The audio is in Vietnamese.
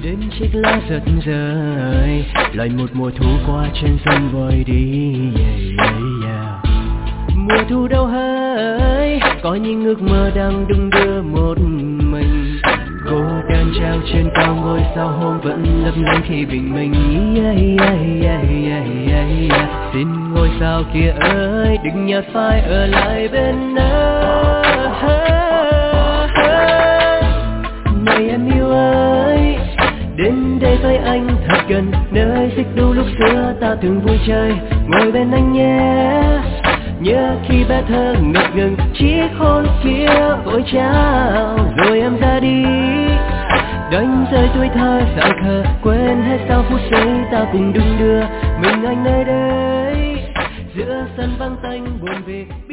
Đến chiếc lá giật rời, lại một mùa thu qua trên sân vội đi, Mùa thu đâu hỡi, có những ước mơ đang đung đưa một mình. Cô đơn treo trên cao ngôi sao hôm vẫn lấp lánh khi bình minh. Xin ngôi sao kia ơi, đừng nhạt phai ở lại bên này em yêu ơi, đến đây với anh thật gần, nơi xích đu lúc xưa ta thường vui chơi. Ngồi bên anh nhé, nhớ khi bé thơ ngập ngừng, chiếc hôn kia vội trao rồi em ra đi. Đánh rơi tuổi thơ dại khờ, quên hết sau phút giây ta cùng đung đưa mình anh nơi đây, giữa sân vắng tanh buồn vì